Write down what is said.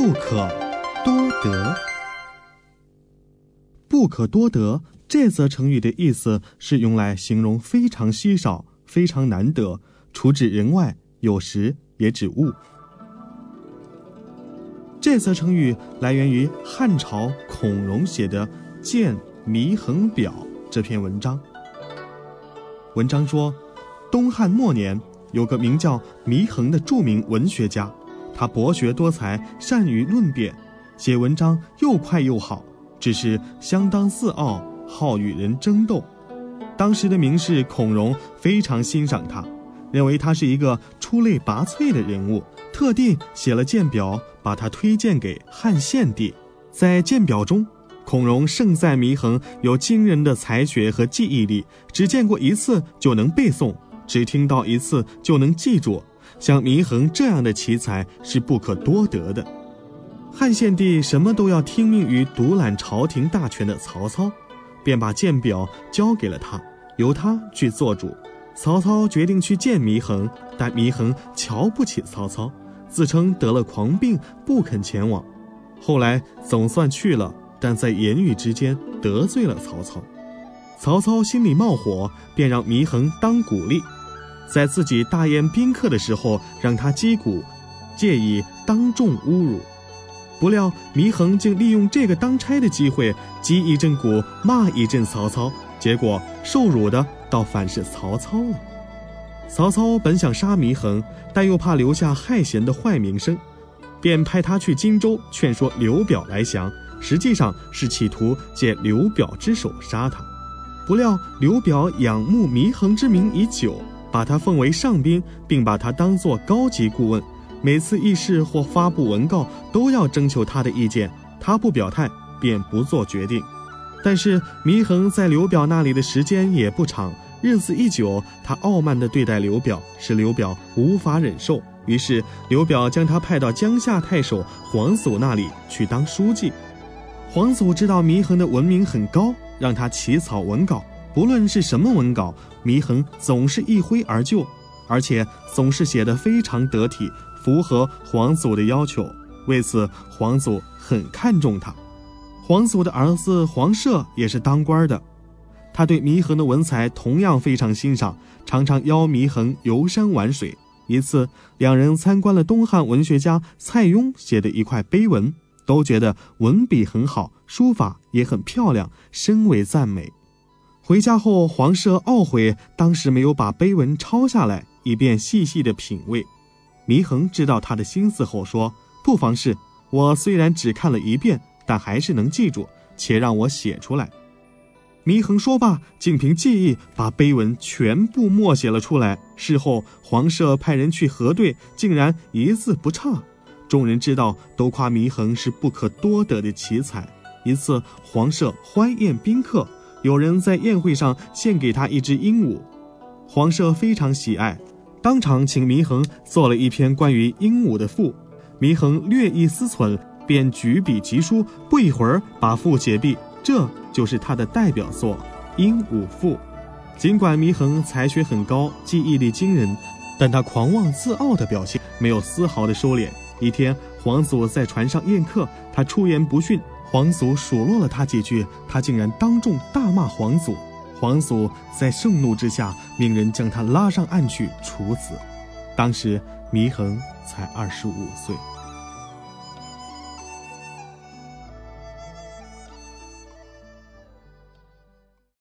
不可多得。不可多得这则成语的意思是用来形容非常稀少、非常难得，除指人外，有时也指物。这则成语来源于汉朝孔融写的《见祢衡表》这篇文章。文章说，东汉末年有个名叫祢衡的著名文学家，他博学多才，善于论辩，写文章又快又好，只是相当自傲，好与人争斗。当时的名士孔融非常欣赏他，认为他是一个出类拔萃的人物，特地写了荐表，把他推荐给汉献帝。在荐表中，孔融盛赞祢衡有惊人的才学和记忆力，只见过一次就能背诵，只听到一次就能记住，像祢衡这样的奇才是不可多得的。汉献帝什么都要听命于独揽朝廷大权的曹操，便把荐表交给了他，由他去做主。曹操决定去见祢衡，但祢衡瞧不起曹操，自称得了狂病，不肯前往。后来总算去了，但在言语之间得罪了曹操。曹操心里冒火，便让祢衡当鼓励，在自己大宴宾客的时候让他击鼓，借以当众侮辱。不料祢衡竟利用这个当差的机会，击一阵鼓，骂一阵曹操，结果受辱的倒反是曹操了。曹操本想杀祢衡，但又怕留下害贤的坏名声，便派他去荆州劝说刘表来降，实际上是企图借刘表之手杀他。不料刘表仰慕祢衡之名已久，把他奉为上宾，并把他当作高级顾问，每次议事或发布文告都要征求他的意见，他不表态便不做决定。但是祢衡在刘表那里的时间也不长，日子一久，他傲慢地对待刘表，使刘表无法忍受，于是刘表将他派到江夏太守黄祖那里去当书记。黄祖知道祢衡的文名很高，让他起草文稿，不论是什么文稿，祢衡总是一挥而就，而且总是写得非常得体，符合黄祖的要求。为此黄祖很看重他。黄祖的儿子黄涉也是当官的，他对祢衡的文才同样非常欣赏，常常邀祢衡游山玩水。一次两人参观了东汉文学家蔡邕写的一块碑文，都觉得文笔很好，书法也很漂亮，深为赞美。回家后黄涉懊悔当时没有把碑文抄下来，以便细细的品味。祢衡知道他的心思后说，不妨事，我虽然只看了一遍，但还是能记住，且让我写出来。祢衡说罢，竟凭记忆把碑文全部默写了出来。事后黄涉派人去核对，竟然一字不差。众人知道，都夸祢衡是不可多得的奇才。一次黄涉欢宴宾客，有人在宴会上献给他一只鹦鹉，黄涉非常喜爱，当场请祢衡做了一篇关于鹦鹉的赋。祢衡略一思忖，便举笔疾书，不一会儿把赋写毕，这就是他的代表作《鹦鹉赋》。尽管祢衡才学很高，记忆力惊人，但他狂妄自傲的表现没有丝毫的收敛。一天黄祖在船上宴客，他出言不逊，黄祖数落了他几句，他竟然当众大骂黄祖。黄祖在盛怒之下，命人将他拉上岸去处死。当时祢衡才25岁。